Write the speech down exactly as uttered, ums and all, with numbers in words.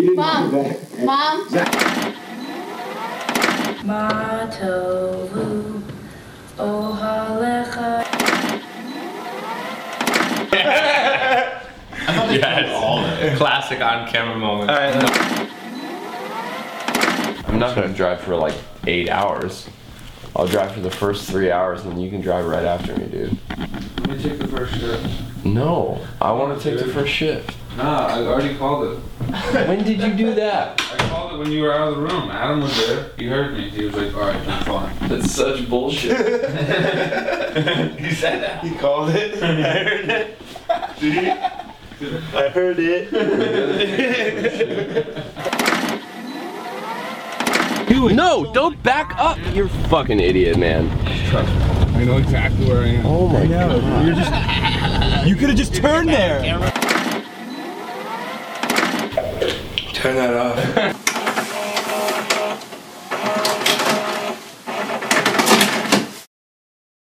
didn't Mom. do that. Mom. Matovu Ohalecha. I thought they yes. all that. Classic on camera moment. All right, no. I'm not gonna drive for like eight hours. I'll drive for the first three hours and you can drive right after me, dude. Let me take the first shift. No, I want to take the first shift. Nah, I already called it. When did you do that? I called it when you were out of the room. Adam was there. He heard me. He was like, all right, I'm fine. That's such bullshit. He said that. He called it. I heard it. I heard it. Dude, no, don't back up. You're a fucking idiot, man. Trust me. I know exactly where I am. Oh my god. You're just. You could have just turned there. Turn that off.